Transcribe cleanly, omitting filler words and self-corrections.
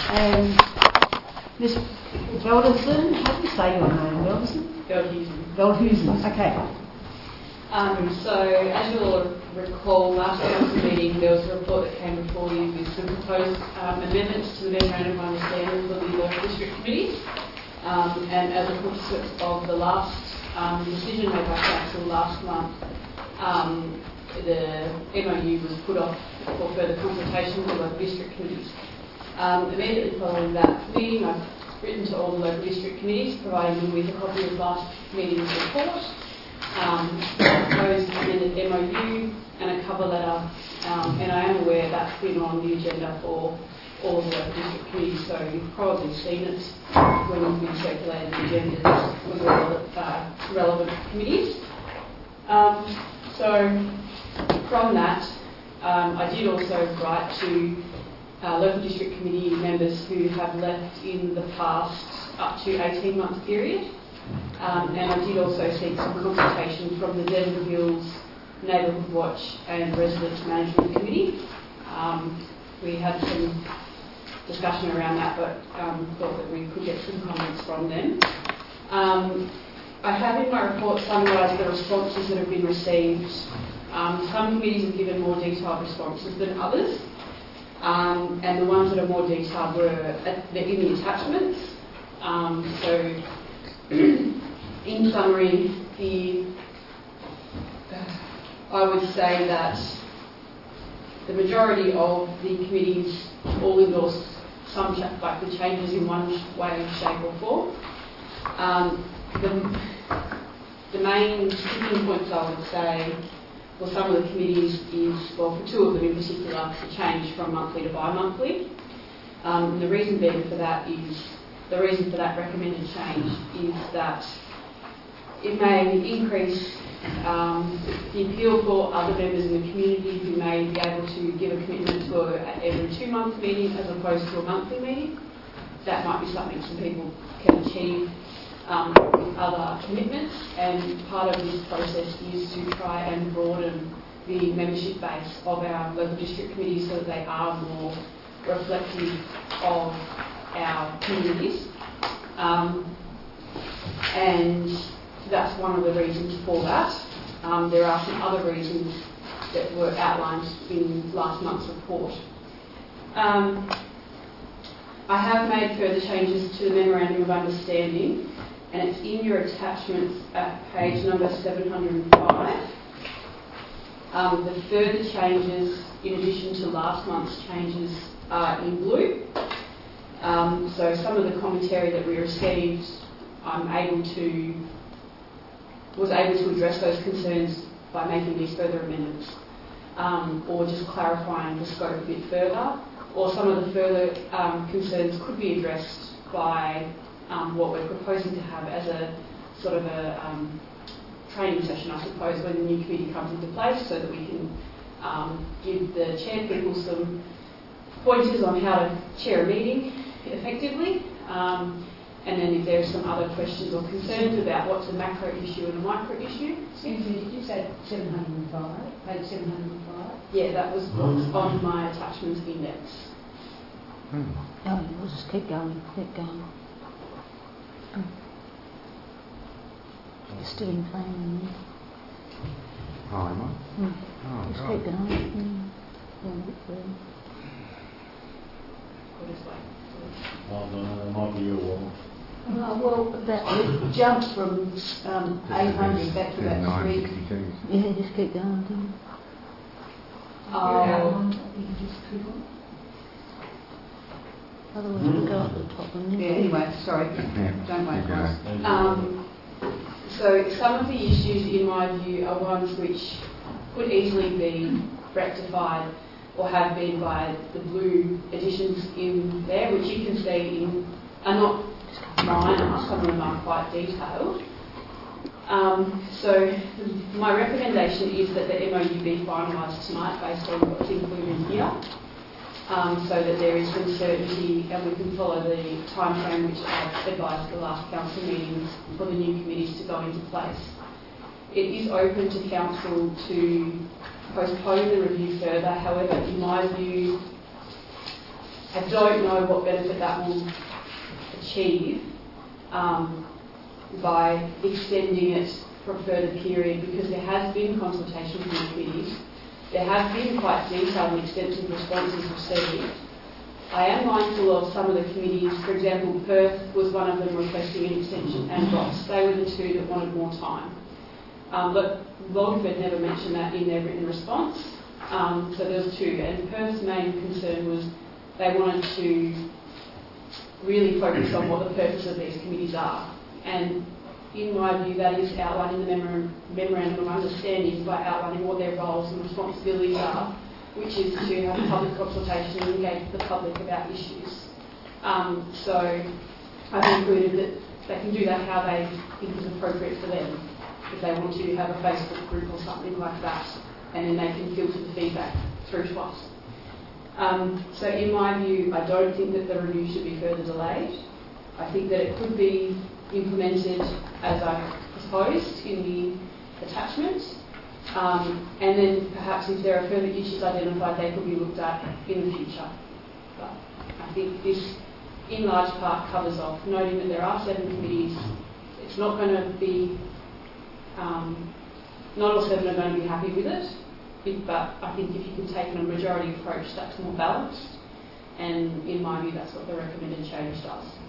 And Ms. Velderson, how do you say your name, Velderson? Veldhuizen, okay. So, as you'll recall, last council meeting there was a report that came before you with some proposed amendments to the Memorandum of Understanding for the local district committees. And as a consequence of the last decision made by council last month, the MOU was put off for further consultation with the local district committees. Immediately following that meeting, I've written to all the local district committees, providing them with a copy of last meeting's report, proposed amended MOU and a cover letter, and I am aware that's been on the agenda for all of the local district committees, so you've probably seen it when you've been circulating the agendas with all the relevant committees. So from that, I did also write to local district committee members who have left in the past up to 18-month period. And I did also seek some consultation from the Denver Hills Neighbourhood Watch and Residents Management Committee. We had some discussion around that, but thought that we could get some comments from them. I have in my report summarised the responses that have been received. Some committees have given more detailed responses than others, and the ones that are more detailed were in the attachments. In summary, I would say that the majority of the committees all endorsed some like the changes in one way, shape or form. The main sticking points I would say for some of the committees is, well, for two of them in particular, the change from monthly to bi-monthly. The reason for that recommended change is that it may increase the appeal for other members in the community who may be able to give a commitment to every 2-month meeting as opposed to a monthly meeting. That might be something some people can achieve with other commitments, and part of this process is to try and broaden the membership base of our local district committees so that they are more reflective of our communities. And that's one of the reasons for that. There are some other reasons that were outlined in last month's report. I have made further changes to the Memorandum of Understanding, and it's in your attachments at page number 705. The further changes, in addition to last month's changes, are in blue. So some of the commentary that we received, was able to address those concerns by making these further amendments, or just clarifying the scope a bit further, or some of the further concerns could be addressed by what we're proposing to have as a sort of a training session, I suppose, when the new committee comes into place, so that we can give the chair people some pointers on how to chair a meeting effectively. And then if there are some other questions or concerns about what's a macro issue and a micro issue. Excuse me, did you say 705? Page 705? Yeah, that was what's on my attachments index. Oh, we'll just keep going, You're still in planning. Oh, am I? Just keep going. Oh, no, that might be your wall. Well, that jumped from 800 back to about 3. Yeah, just keep going. You can just click on. Otherwise we'll go up to the top. Anyway, sorry. Don't wait for us. So some of the issues, in my view, are ones which could easily be rectified or have been by the blue additions in there, which you can see are not minor, some of them are quite detailed. So my recommendation is that the MOU be finalised tonight based on what's included here, so that there is some certainty and we can follow the time frame which I've advised the last council meetings for the new committees to go into place. It is open to council to postpone the review further. However, in my view, I don't know what benefit that will achieve by extending it for a further period, because there has been consultation from the committees. There have been quite detailed and extensive responses received. I am mindful of some of the committees. For example, Perth was one of them requesting an extension, and Ross. They were the two that wanted more time. But Longford never mentioned that in their written response. So there was two. And Perth's main concern was they wanted to really focus on what the purpose of these committees are. And in my view, that is outlined in the Memorandum of Understanding by outlining what their roles and responsibilities are, which is to have a public consultation and engage the public about issues. So I've included that they can do that how they think is appropriate for them. If they want to have a Facebook group or something like that, and then they can filter the feedback through to us. So in my view, I don't think that the review should be further delayed. I think that it could be implemented as I proposed in the attachment, and then perhaps if there are further issues identified, they could be looked at in the future. But I think this in large part covers off, noting that there are 7 committees. It's not going to be, not all 7 are going to be happy with it, but I think if you can take a majority approach, that's more balanced, and in my view that's what the recommended change does.